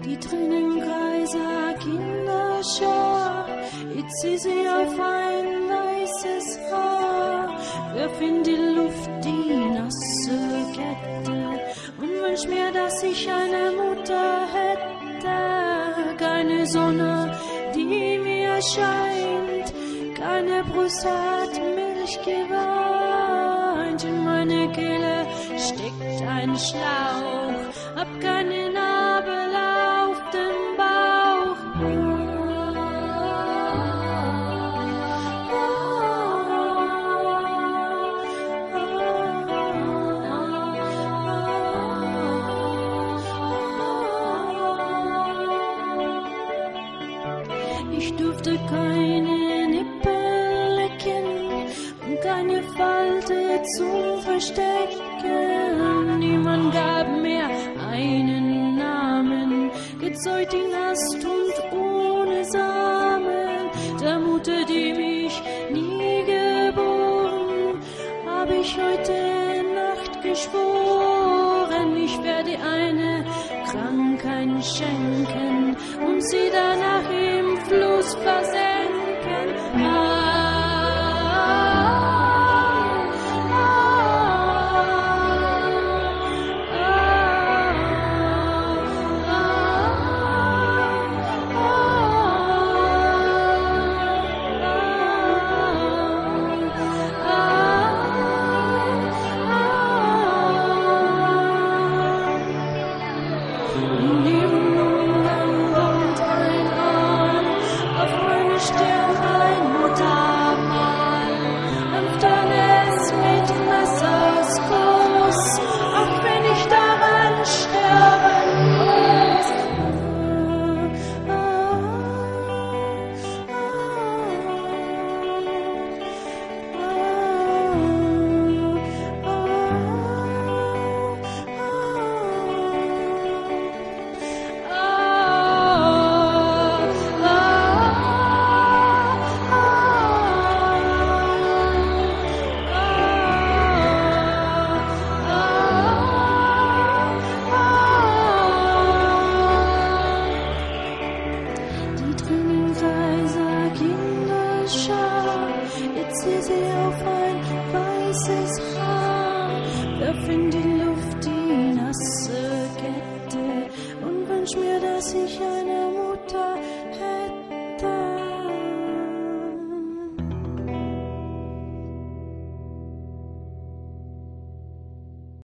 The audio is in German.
Die Tränenkreiser Kinderschar, ich zieh sie auf ein weißes Haar, wirf in die Luft die nasse Kette und wünsch mir, dass ich eine Mutter hätte. Keine Sonne, die mir scheint, keine Brust hat Milch geweint. In meine Kehle steckt ein Schlauch, hab keine Nabel auf dem Bauch. Ich durfte keine Nippel lecken und keine Falte zum Verstecken. Niemand gab mir einen Namen, gezeugt in Ast und ohne Samen. Der Mutter, die mich nie geboren, hab ich heute Nacht geschworen, ich werde eine Krankheit schenken und sie danach im Fluss versenken. Jetzt zieh sie auf ein weißes Haar, wirf in die Luft die nasse Kette und wünsch mir, dass ich eine Mutter hätte.